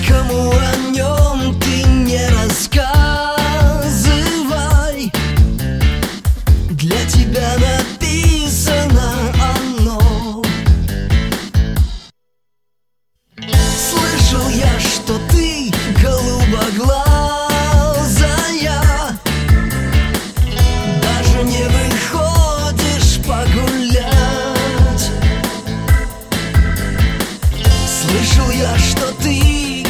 Никому о нем ты не рассказывай. Для тебя написано оно. Слышал я, что ты голубоглазая, даже не выходишь погулять. Слышал я, что ты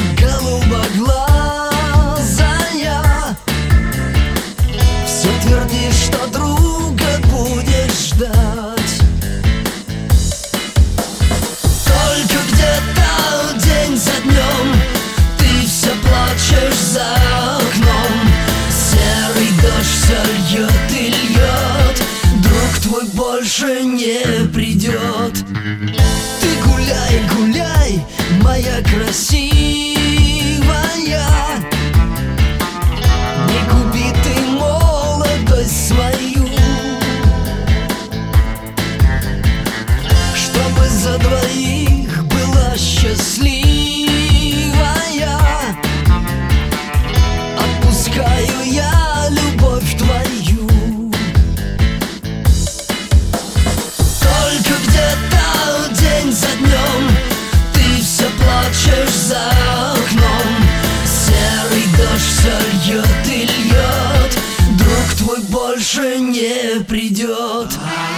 голубоглазая, все твердишь, что друга будешь ждать. Только где-то день за днем ты все плачешь за окном. Серый дождь все льет и льет, друг твой больше не придет. Ты гуляй, гуляй, моя красивая, не губи ты молодость свою, чтобы за двоих была счастливая. Отпускаю я любовь твою. Только где-то день за днем ты все плачешь за окном. Серый дождь все льет и льет, друг твой больше не придет.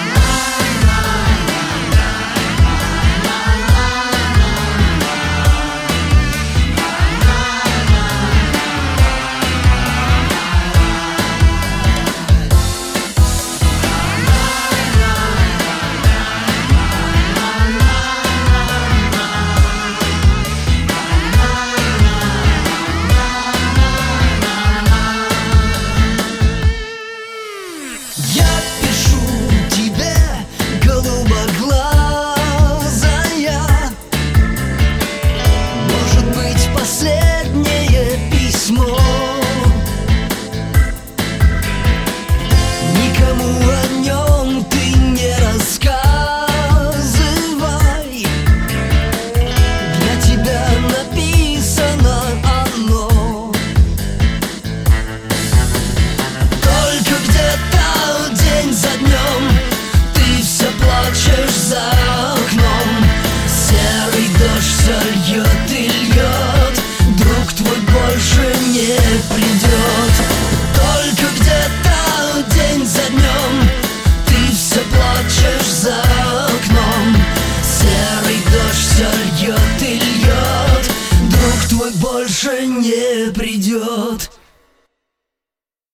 Я пишу тебе, голубоглазая, может быть, последнее письмо. Никому о нем ты не рассказывай. Для тебя написано оно. Только где-то день за днем ты все плачешь за окном. Серый дождь все льет и льет, друг твой больше не придет.